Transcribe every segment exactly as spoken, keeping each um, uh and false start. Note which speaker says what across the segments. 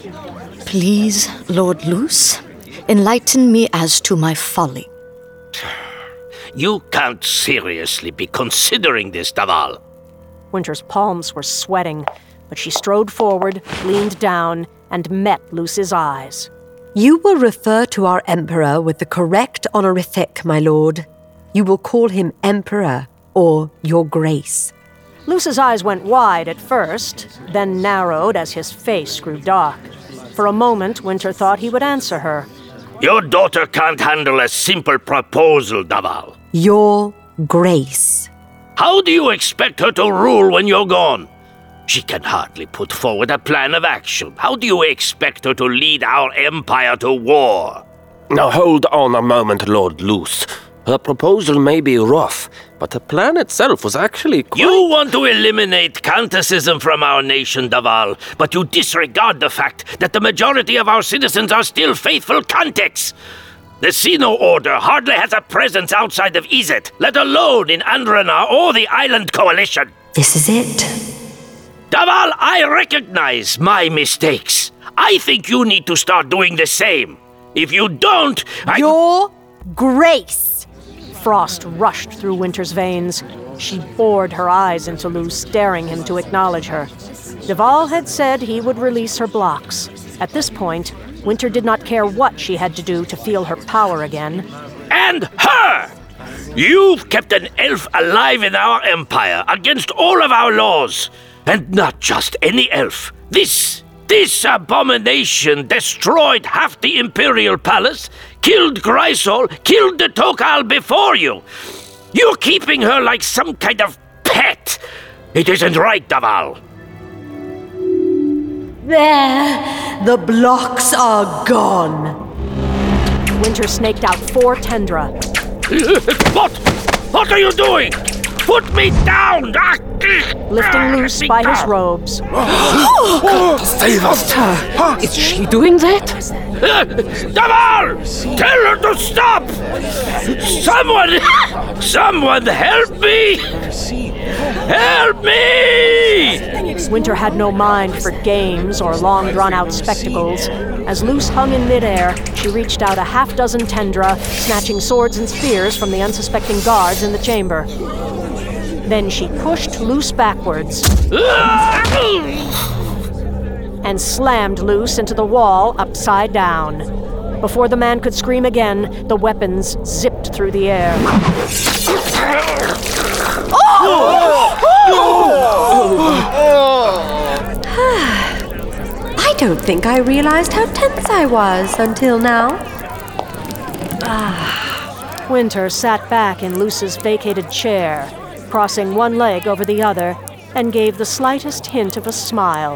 Speaker 1: Please, Lord Luce, enlighten me as to my folly.
Speaker 2: You can't seriously be considering this, Davall.
Speaker 3: Winter's palms were sweating, but she strode forward, leaned down, and met Luce's eyes.
Speaker 4: You will refer to our Emperor with the correct honorific, my lord. You will call him Emperor or Your Grace.
Speaker 3: Luce's eyes went wide at first, then narrowed as his face grew dark. For a moment, Winter thought he would answer her.
Speaker 2: Your daughter can't handle a simple proposal, Davall.
Speaker 4: Your Grace.
Speaker 2: How do you expect her to rule when you're gone? She can hardly put forward a plan of action. How do you expect her to lead our empire to war?
Speaker 5: Now hold on a moment, Lord Luce. Her proposal may be rough, but the plan itself was actually quite...
Speaker 2: You want to eliminate Kanticism from our nation, Davall, but you disregard the fact that the majority of our citizens are still faithful Kantics. The Sino Order hardly has a presence outside of Izzet, let alone in Andranar or the Island Coalition.
Speaker 4: This is it.
Speaker 2: Davall, I recognize my mistakes. I think you need to start doing the same. If you don't, I...
Speaker 4: Your Grace!
Speaker 3: Frost rushed through Winter's veins. She bored her eyes into Luce, daring him to acknowledge her. Davall had said he would release her blocks. At this point, Winter did not care what she had to do to feel her power again.
Speaker 2: And her! You've kept an elf alive in our empire against all of our laws. And not just any elf. This, this abomination destroyed half the Imperial Palace, killed Grisol, killed the Tokal before you. You're keeping her like some kind of pet. It isn't right, Davall.
Speaker 4: There! The blocks are gone.
Speaker 3: Winter snaked out four Tendra.
Speaker 2: What? What are you doing? Put me down!
Speaker 3: Lifting Luce by his robes.
Speaker 5: Save us!
Speaker 6: Is she doing that?
Speaker 2: Davall! Tell her to stop! Someone! Someone help me! Help me!
Speaker 3: Winter had no mind for games or long drawn-out spectacles. As Luce hung in midair, she reached out a half dozen Tendra, snatching swords and spears from the unsuspecting guards in the chamber. Then she pushed Luce backwards and slammed Luce into the wall upside down. Before the man could scream again, the weapons zipped through the air.
Speaker 4: I don't think I realized how tense I was until now.
Speaker 3: Ah. Winter sat back in Luce's vacated chair, crossing one leg over the other, and gave the slightest hint of a smile.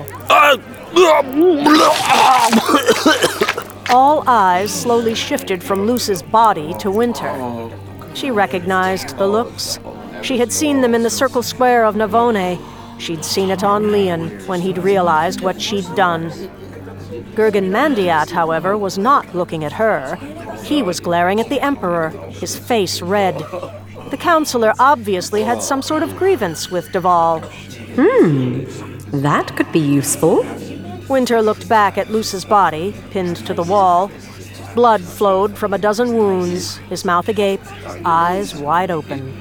Speaker 3: All eyes slowly shifted from Luce's body to Winter. She recognized the looks. She had seen them in the circle square of Navone. She'd seen it on Leon when he'd realized what she'd done. Gurgen Mandiat, however, was not looking at her. He was glaring at the Emperor, his face red. The counselor obviously had some sort of grievance with Davall.
Speaker 4: Hmm, that could be useful.
Speaker 3: Winter looked back at Luce's body, pinned to the wall. Blood flowed from a dozen wounds, his mouth agape, eyes wide open.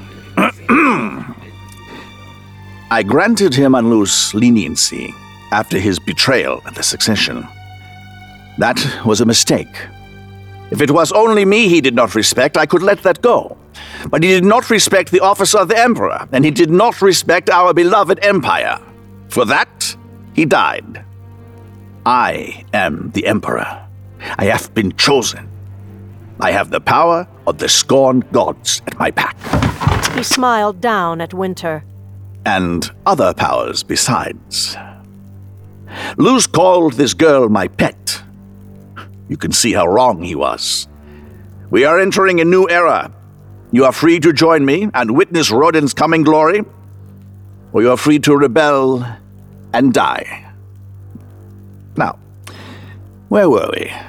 Speaker 7: I granted him and Luce leniency after his betrayal at the succession. That was a mistake. If it was only me he did not respect, I could let that go. But he did not respect the office of the Emperor, and he did not respect our beloved Empire. For that, he died. I am the Emperor. I have been chosen. I have the power of the scorned gods at my back.
Speaker 3: He smiled down at Winter.
Speaker 7: And other powers besides. Luce called this girl my pet. You can see how wrong he was. We are entering a new era. You are free to join me and witness Rodin's coming glory, or you are free to rebel and die. Now, where were we?